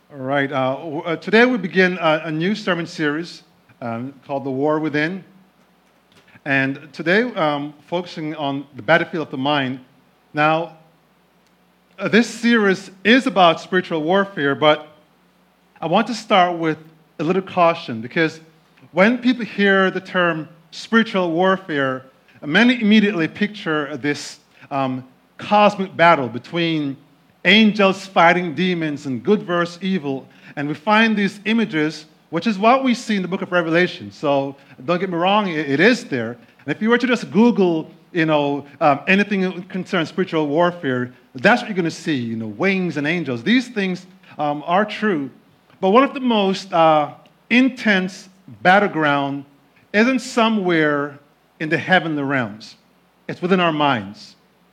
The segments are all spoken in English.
All right. Today we begin a new sermon series called The War Within. And today, focusing on the battlefield of the mind. Now, this series is about spiritual warfare, but I want to start with a little caution because when people hear the term spiritual warfare, many immediately picture this cosmic battle between angels fighting demons and good versus evil. And we find these images, which is what we see in the book of Revelation. So don't get me wrong, it is there. And if you were to just Google, anything that concerns spiritual warfare, that's what you're going to see, wings and angels. These things are true. But one of the most intense battleground isn't somewhere in the heavenly realms. It's within our minds.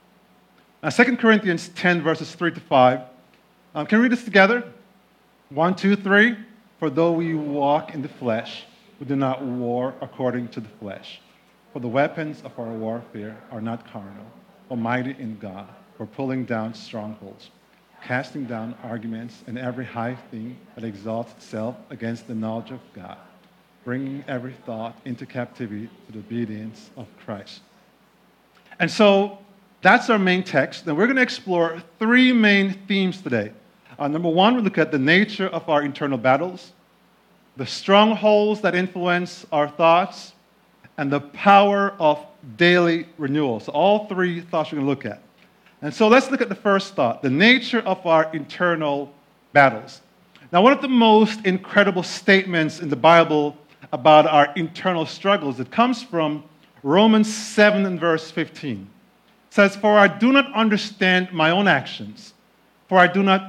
2 Corinthians 10, verses 3 to 5. Can we read this together? 1, 2, 3. For though we walk in the flesh, we do not war according to the flesh. For the weapons of our warfare are not carnal, but mighty in God, for pulling down strongholds, casting down arguments and every high thing that exalts itself against the knowledge of God, bringing every thought into captivity to the obedience of Christ. And so, that's our main text, and we're going to explore three main themes today. Number one, we look at the nature of our internal battles, the strongholds that influence our thoughts, and the power of daily renewal. So all three thoughts we're going to look at. And so let's look at the first thought, the nature of our internal battles. Now, one of the most incredible statements in the Bible about our internal struggles, it comes from Romans 7 and verse 15. Says, for I do not understand my own actions, for I do not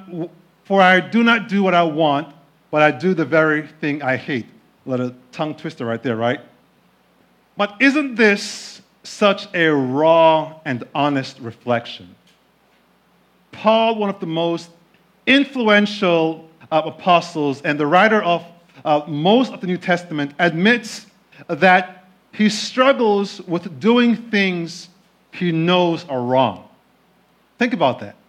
do what I want, but I do the very thing I hate. A little tongue twister right there, right? But isn't this such a raw and honest reflection? Paul, one of the most influential apostles and the writer of most of the New Testament, admits that he struggles with doing things he knows are wrong. Think about that.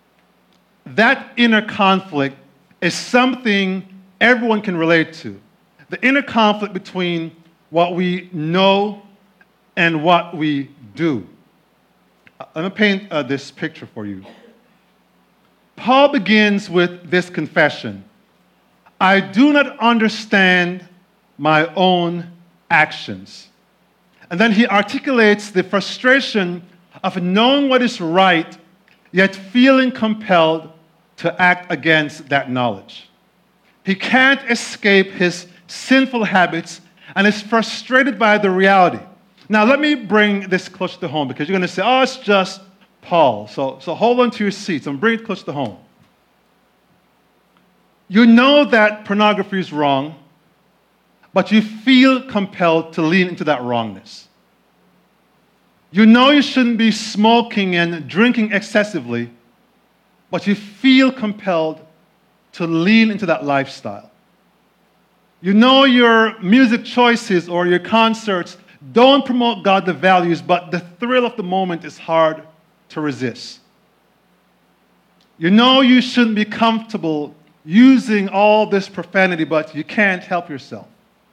That inner conflict is something everyone can relate to. The inner conflict between what we know and what we do. Let me paint this picture for you. Paul begins with this confession. I do not understand my own actions. And then he articulates the frustration of knowing what is right, yet feeling compelled to act against that knowledge. He can't escape his sinful habits and is frustrated by the reality. Now, let me bring this close to home because you're going to say, oh, it's just Paul. So hold on to your seats and bring it close to home. You know that pornography is wrong, but you feel compelled to lean into that wrongness. You know you shouldn't be smoking and drinking excessively, but you feel compelled to lean into that lifestyle. You know your music choices or your concerts don't promote godly values, but the thrill of the moment is hard to resist. You know you shouldn't be comfortable using all this profanity, but you can't help yourself.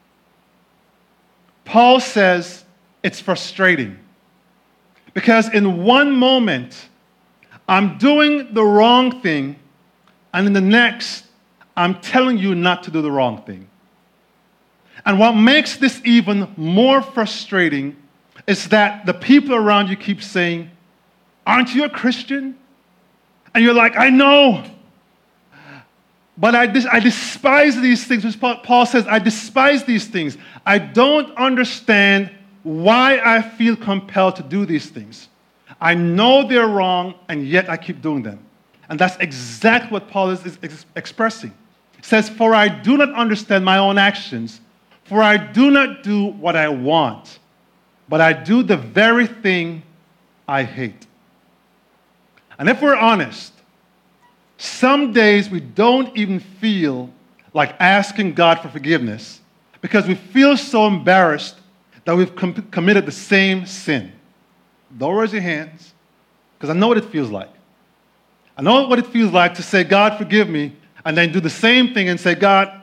Paul says it's frustrating because in one moment, I'm doing the wrong thing, and in the next, I'm telling you not to do the wrong thing. And what makes this even more frustrating is that the people around you keep saying, aren't you a Christian? And you're like, I know, but I despise these things. Paul says, I despise these things. I don't understand why I feel compelled to do these things. I know they're wrong, and yet I keep doing them. And that's exactly what Paul is expressing. He says, for I do not understand my own actions, for I do not do what I want, but I do the very thing I hate. And if we're honest, some days we don't even feel like asking God for forgiveness because we feel so embarrassed that we've committed the same sin. Don't raise your hands, because I know what it feels like. I know what it feels like to say, God, forgive me, and then do the same thing and say, God,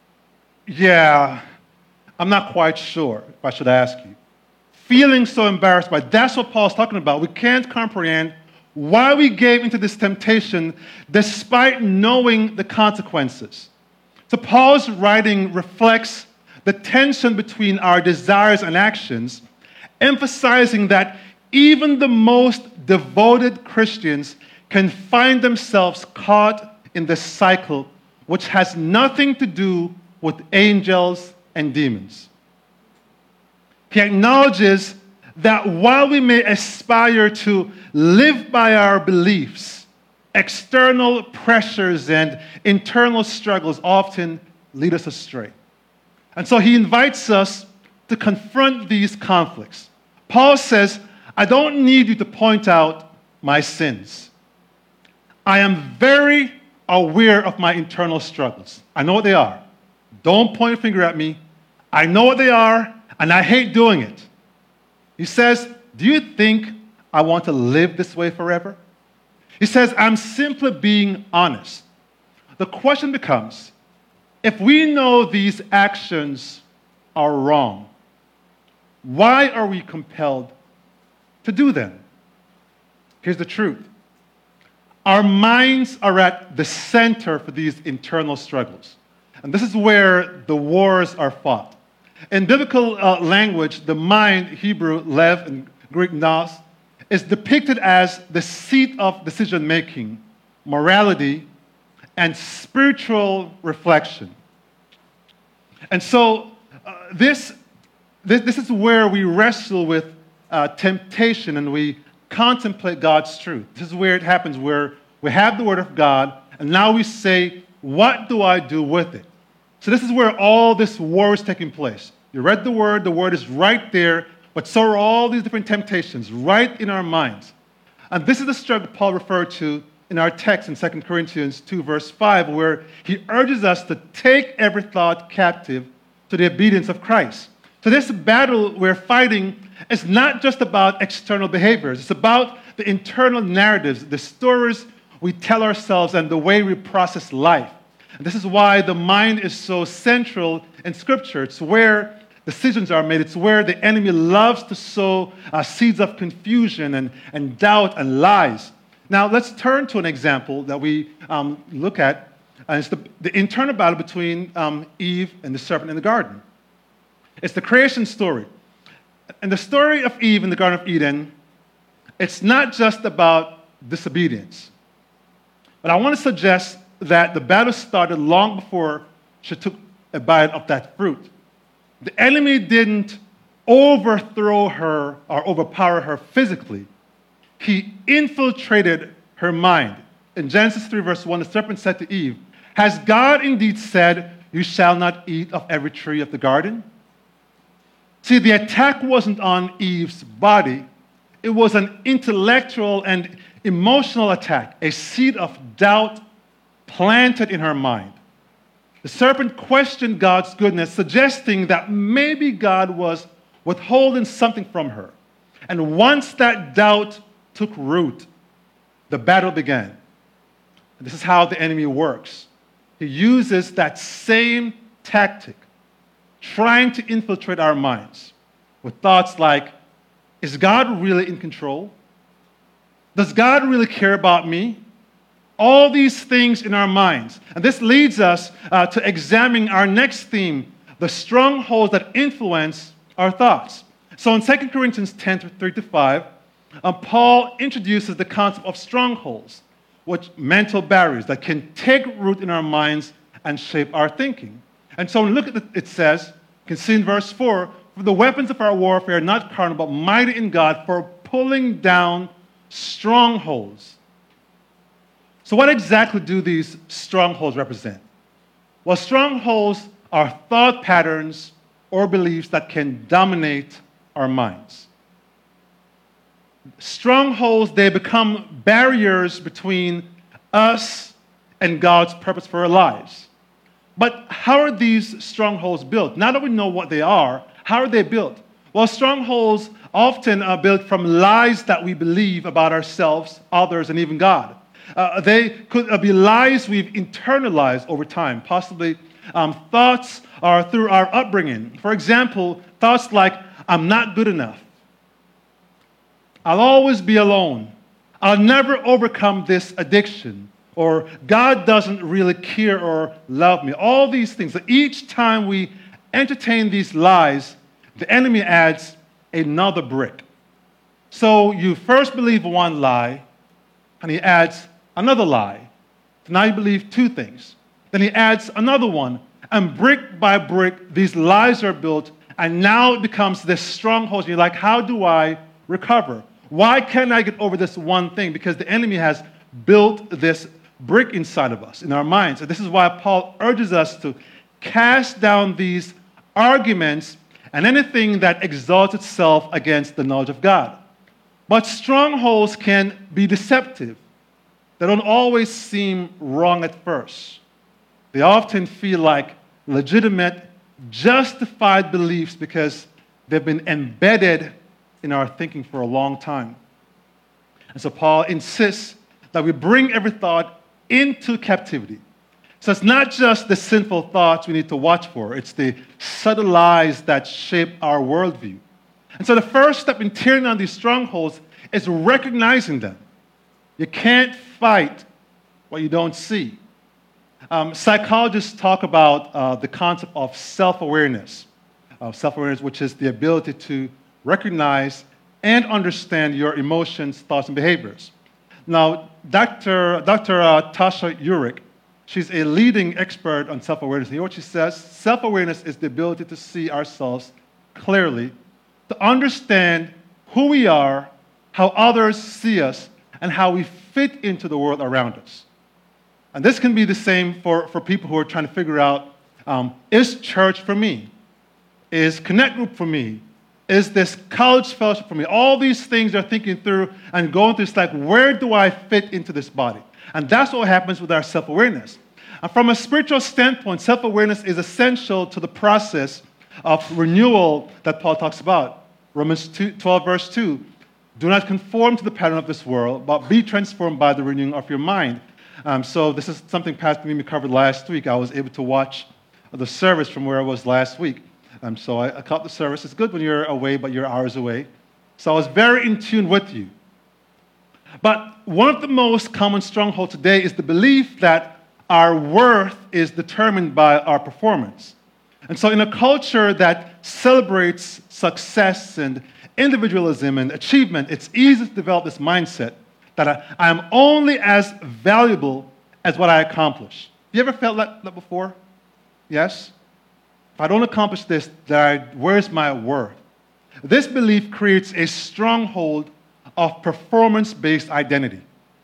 yeah, I'm not quite sure if I should ask you. Feeling so embarrassed by that's what Paul's talking about. We can't comprehend why we gave into this temptation despite knowing the consequences. So Paul's writing reflects the tension between our desires and actions, emphasizing that even the most devoted Christians can find themselves caught in this cycle, which has nothing to do with angels and demons. He acknowledges that while we may aspire to live by our beliefs, external pressures and internal struggles often lead us astray. And so he invites us to confront these conflicts. Paul says, I don't need you to point out my sins. I am very aware of my internal struggles. I know what they are. Don't point a finger at me. I know what they are, and I hate doing it. He says, do you think I want to live this way forever? He says, I'm simply being honest. The question becomes, if we know these actions are wrong, why are we compelled to do them? Here's the truth. Our minds are at the center for these internal struggles. And this is where the wars are fought. In biblical language, the mind, Hebrew, lev, and Greek, nos, is depicted as the seat of decision-making, morality, and spiritual reflection. And so this is where we wrestle with temptation and we contemplate God's truth. This is where it happens, where we have the Word of God, and now we say, what do I do with it? So this is where all this war is taking place. You read the Word is right there, but so are all these different temptations right in our minds. And this is the struggle Paul referred to in our text in 2 Corinthians 2, verse 5, where he urges us to take every thought captive to the obedience of Christ. So this battle we're fighting is not just about external behaviors. It's about the internal narratives, the stories we tell ourselves, and the way we process life. And this is why the mind is so central in Scripture. It's where decisions are made. It's where the enemy loves to sow seeds of confusion and doubt and lies. Now, let's turn to an example that we look at. And it's the internal battle between Eve and the serpent in the garden. It's the creation story. And the story of Eve in the Garden of Eden, it's not just about disobedience. But I want to suggest that the battle started long before she took a bite of that fruit. The enemy didn't overthrow her or overpower her physically. He infiltrated her mind. In Genesis 3, verse 1, the serpent said to Eve, has God indeed said, you shall not eat of every tree of the garden? See, the attack wasn't on Eve's body. It was an intellectual and emotional attack, a seed of doubt planted in her mind. The serpent questioned God's goodness, suggesting that maybe God was withholding something from her. And once that doubt took root, the battle began. And this is how the enemy works. He uses that same tactic, trying to infiltrate our minds with thoughts like, is God really in control? Does God really care about me? All these things in our minds. And this leads us to examine our next theme, the strongholds that influence our thoughts. So in 2 Corinthians 10, 3-5, Paul introduces the concept of strongholds, which mental barriers that can take root in our minds and shape our thinking. And so when we look at it says, you can see in verse 4, for the weapons of our warfare are not carnal, but mighty in God for pulling down strongholds. So what exactly do these strongholds represent? Well, strongholds are thought patterns or beliefs that can dominate our minds. Strongholds, they become barriers between us and God's purpose for our lives. But how are these strongholds built? Now that we know what they are, how are they built? Well, strongholds often are built from lies that we believe about ourselves, others, and even God. They could be lies we've internalized over time, possibly thoughts are through our upbringing. For example, thoughts like, I'm not good enough. I'll always be alone. I'll never overcome this addiction. Or God doesn't really care or love me. All these things. Each time we entertain these lies, the enemy adds another brick. So you first believe one lie, and he adds another lie. So now you believe two things. Then he adds another one. And brick by brick, these lies are built, and now it becomes this stronghold. You're like, how do I recover? Why can't I get over this one thing? Because the enemy has built this brick inside of us, in our minds. And this is why Paul urges us to cast down these arguments and anything that exalts itself against the knowledge of God. But strongholds can be deceptive. They don't always seem wrong at first. They often feel like legitimate, justified beliefs because they've been embedded in our thinking for a long time. And so Paul insists that we bring every thought into captivity. So it's not just the sinful thoughts we need to watch for, it's the subtle lies that shape our worldview. And so the first step in tearing down these strongholds is recognizing them. You can't fight what you don't see. Psychologists talk about the concept of self-awareness. Self-awareness, which is the ability to recognize and understand your emotions, thoughts, and behaviors. Now, Dr. Tasha Eurich, she's a leading expert on self-awareness. And you know what she says? Self-awareness is the ability to see ourselves clearly, to understand who we are, how others see us, and how we fit into the world around us. And this can be the same for people who are trying to figure out, is church for me? Is Connect Group for me? Is this college fellowship for me? All these things they're thinking through and going through, it's like, where do I fit into this body? And that's what happens with our self-awareness. And from a spiritual standpoint, self-awareness is essential to the process of renewal that Paul talks about. Romans 12, verse 2, do not conform to the pattern of this world, but be transformed by the renewing of your mind. So this is something Pastor Mimi covered last week. I was able to watch the service from where I was last week. So I caught the service. It's good when you're away, but you're hours away. So I was very in tune with you. But one of the most common strongholds today is the belief that our worth is determined by our performance. And so in a culture that celebrates success and individualism and achievement, it's easy to develop this mindset that I am only as valuable as what I accomplish. You ever felt that before? Yes? If I don't accomplish this, where's my worth? This belief creates a stronghold of performance-based identity.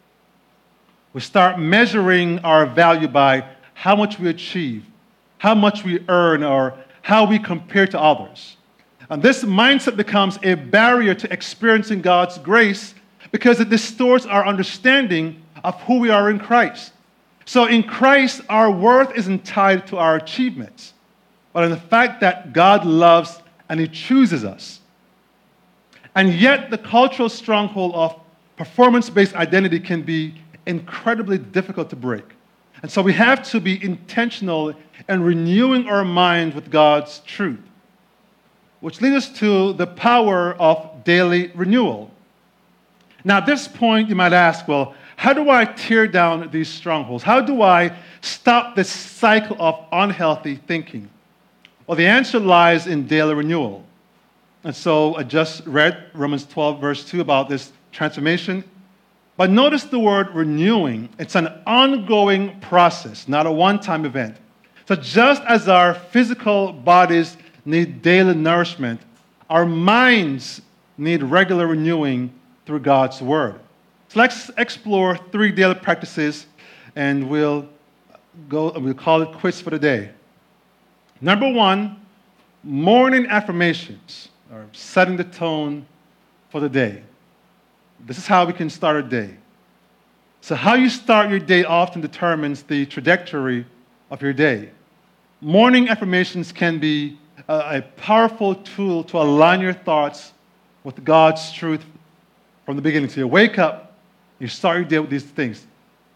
We start measuring our value by how much we achieve, how much we earn, or how we compare to others. And this mindset becomes a barrier to experiencing God's grace because it distorts our understanding of who we are in Christ. So in Christ, our worth isn't tied to our achievements, but in the fact that God loves and He chooses us. And yet, the cultural stronghold of performance-based identity can be incredibly difficult to break. And so we have to be intentional in renewing our mind with God's truth, which leads us to the power of daily renewal. Now, at this point, you might ask, well, how do I tear down these strongholds? How do I stop this cycle of unhealthy thinking? Well, the answer lies in daily renewal. And so I just read Romans 12, verse 2 about this transformation. But notice the word renewing. It's an ongoing process, not a one-time event. So just as our physical bodies need daily nourishment, our minds need regular renewing through God's Word. So let's explore 3 daily practices, and we'll call it quits for the day. Number 1, morning affirmations, or setting the tone for the day. This is how we can start our day. So how you start your day often determines the trajectory of your day. Morning affirmations can be a powerful tool to align your thoughts with God's truth from the beginning. So you wake up, you start your day with these things.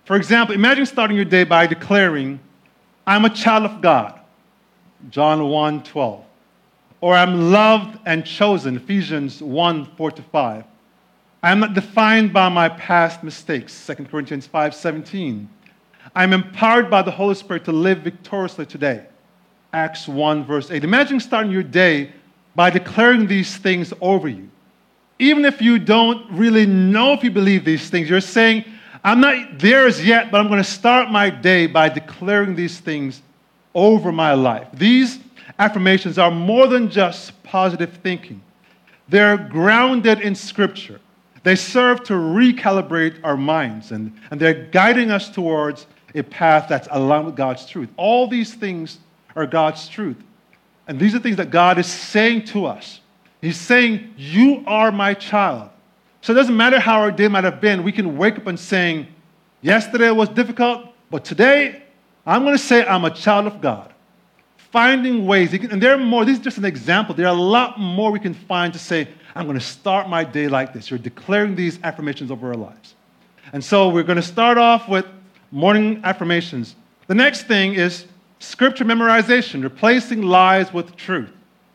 For example, imagine starting your day by declaring, I'm a child of God, John 1:12. Or I'm loved and chosen, Ephesians 1:4-5. I am not defined by my past mistakes, 2 Corinthians 5:17. I am empowered by the Holy Spirit to live victoriously today, Acts 1:8. Imagine starting your day by declaring these things over you. Even if you don't really know if you believe these things, you're saying, I'm not there as yet, but I'm going to start my day by declaring these things over my life. These affirmations are more than just positive thinking. They're grounded in Scripture. They serve to recalibrate our minds, and they're guiding us towards a path that's aligned with God's truth. All these things are God's truth. And these are things that God is saying to us. He's saying, you are my child. So it doesn't matter how our day might have been. We can wake up and saying, yesterday was difficult, but today I'm going to say I'm a child of God. Finding ways, and there are more. This is just an example. There are a lot more we can find to say, I'm going to start my day like this. You're declaring these affirmations over our lives. And so we're going to start off with morning affirmations. The next thing is scripture memorization, replacing lies with truth.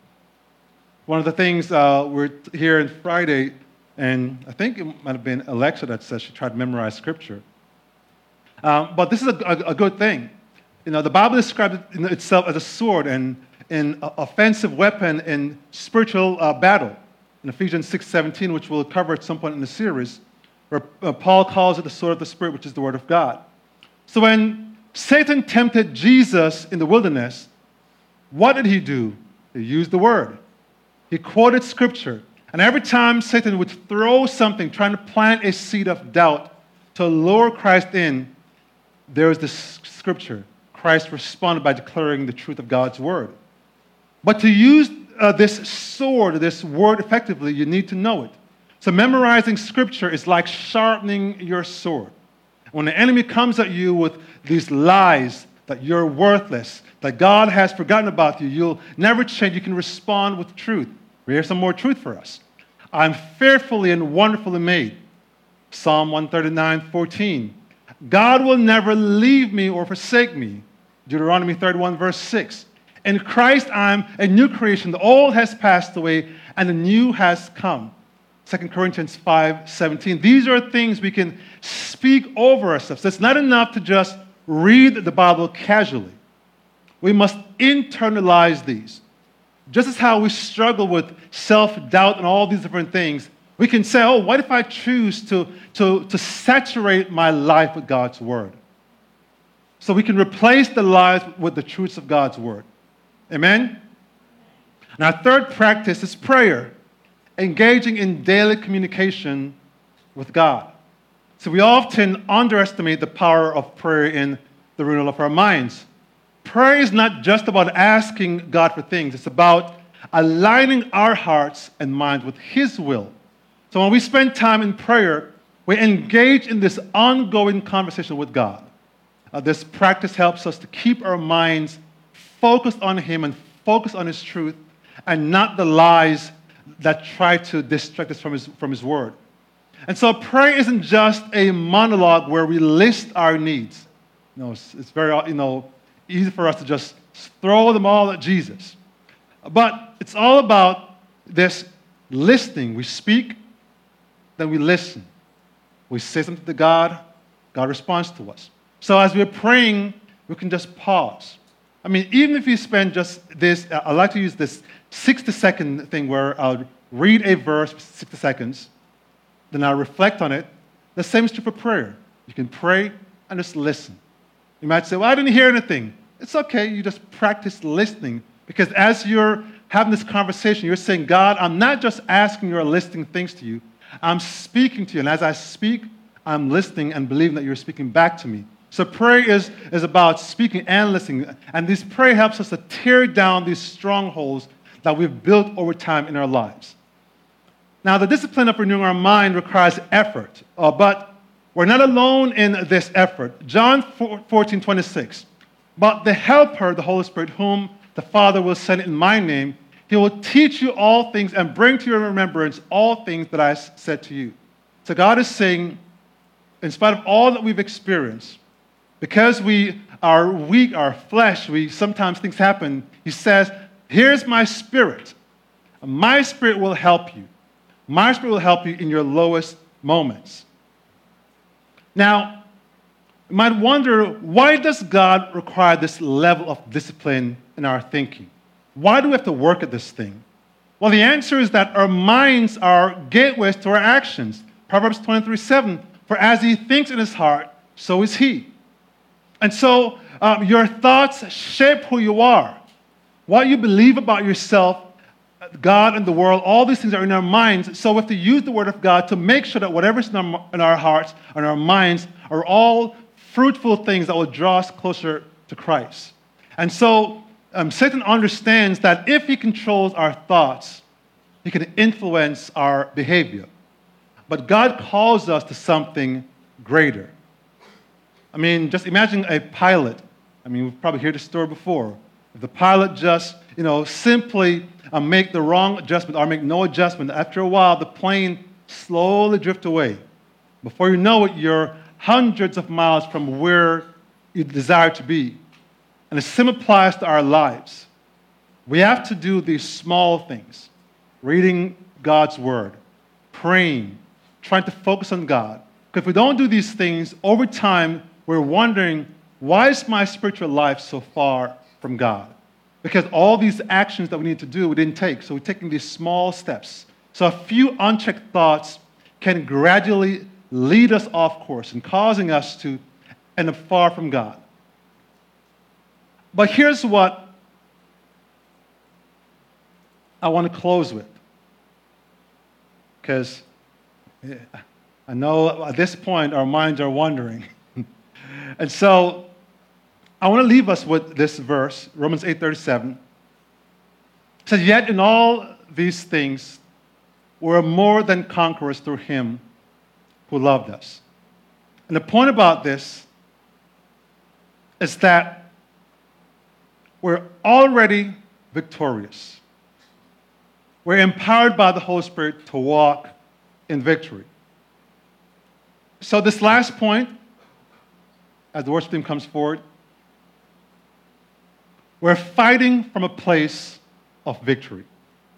One of the things we're here on Friday, and I think it might have been Alexa that said she tried to memorize scripture. But this is a good thing. You know, the Bible describes itself as a sword and an offensive weapon in spiritual battle. In Ephesians 6:17, which we'll cover at some point in the series, where Paul calls it the sword of the Spirit, which is the Word of God. So when Satan tempted Jesus in the wilderness, what did he do? He used the Word. He quoted Scripture. And every time Satan would throw something, trying to plant a seed of doubt to lure Christ in, there was this Scripture. Christ responded by declaring the truth of God's Word. But to use this sword, this word effectively, you need to know it. So memorizing Scripture is like sharpening your sword. When the enemy comes at you with these lies that you're worthless, that God has forgotten about you, you'll never change, you can respond with truth. Here's some more truth for us. I'm fearfully and wonderfully made. Psalm 139:14. God will never leave me or forsake me. Deuteronomy 31:6. In Christ, I'm a new creation. The old has passed away, and the new has come. 2 Corinthians 5:17. These are things we can speak over ourselves. It's not enough to just read the Bible casually. We must internalize these. Just as how we struggle with self-doubt and all these different things, we can say, oh, what if I choose to saturate my life with God's Word? So we can replace the lies with the truths of God's Word. Amen? And our third practice is prayer, engaging in daily communication with God. So we often underestimate the power of prayer in the renewal of our minds. Prayer is not just about asking God for things. It's about aligning our hearts and minds with His will. So when we spend time in prayer, we engage in this ongoing conversation with God. This practice helps us to keep our minds focused on Him and focused on His truth and not the lies that try to distract us from His Word. And so prayer isn't just a monologue where we list our needs. It's very, easy for us to just throw them all at Jesus. But it's all about this listening. We speak, then we listen. We say something to God, God responds to us. So as we're praying, we can just pause. I mean, even if you spend just this, I like to use this 60-second thing where I'll read a verse for 60 seconds, then I'll reflect on it. The same is true for prayer. You can pray and just listen. You might say, well, I didn't hear anything. It's okay. You just practice listening. Because as you're having this conversation, you're saying, God, I'm not just asking you or listing things to you. I'm speaking to you. And as I speak, I'm listening and believing that you're speaking back to me. So prayer is about speaking and listening. And this prayer helps us to tear down these strongholds that we've built over time in our lives. Now, the discipline of renewing our mind requires effort. But we're not alone in this effort. John 14:26. But the Helper, the Holy Spirit, whom the Father will send in my name, He will teach you all things and bring to your remembrance all things that I said to you. So God is saying, in spite of all that we've experienced, because we are weak, our flesh, sometimes things happen, he says, here's my spirit. My spirit will help you. My spirit will help you in your lowest moments. Now, you might wonder, why does God require this level of discipline in our thinking? Why do we have to work at this thing? Well, the answer is that our minds are gateways to our actions. Proverbs 23:7, for as he thinks in his heart, so is he. And so your thoughts shape who you are. What you believe about yourself, God and the world, all these things are in our minds. So we have to use the Word of God to make sure that whatever's in our hearts and our minds are all fruitful things that will draw us closer to Christ. And so Satan understands that if he controls our thoughts, he can influence our behavior. But God calls us to something greater. I mean, just imagine a pilot. I mean, we've probably heard this story before. If the pilot just, simply make the wrong adjustment or make no adjustment, after a while, the plane slowly drifts away. Before you know it, you're hundreds of miles from where you desire to be. And the same applies to our lives. We have to do these small things, reading God's Word, praying, trying to focus on God. Because if we don't do these things, over time, we're wondering, why is my spiritual life so far from God? Because all these actions that we need to do, we didn't take. So we're taking these small steps. So a few unchecked thoughts can gradually lead us off course and causing us to end up far from God. But here's what I want to close with. Because I know at this point our minds are wandering. And so I want to leave us with this verse, Romans 8:37. It says, yet in all these things we're more than conquerors through him who loved us. And the point about this is that we're already victorious. We're empowered by the Holy Spirit to walk in victory. So this last point, as the worship team comes forward, we're fighting from a place of victory.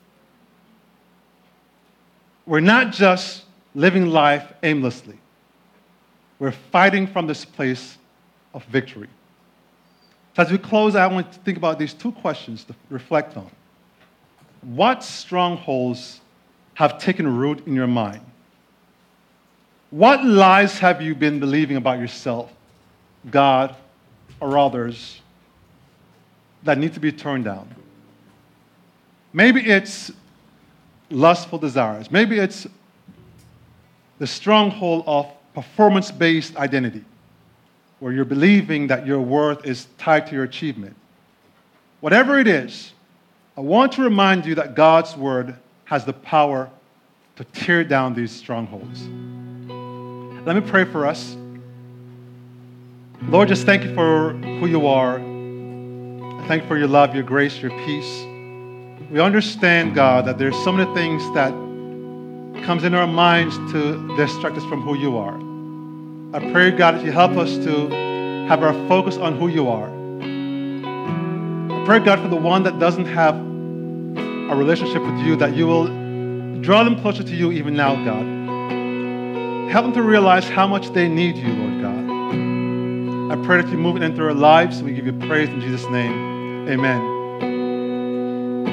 We're not just living life aimlessly. We're fighting from this place of victory. So as we close, I want to think about these two questions to reflect on. What strongholds have taken root in your mind? What lies have you been believing about yourself, God, or others that need to be torn down? Maybe it's lustful desires. Maybe it's the stronghold of performance-based identity, where you're believing that your worth is tied to your achievement. Whatever it is, I want to remind you that God's Word has the power to tear down these strongholds. Let me pray for us. Lord, just thank you for who you are. Thank you for your love, your grace, your peace. We understand, God, that there's so many things that comes in our minds to distract us from who you are. I pray, God, that you help us to have our focus on who you are. I pray, God, for the one that doesn't have a relationship with you, that you will draw them closer to you even now, God. Help them to realize how much they need you, Lord God. I pray that you move it into our lives. We give you praise in Jesus' name. Amen.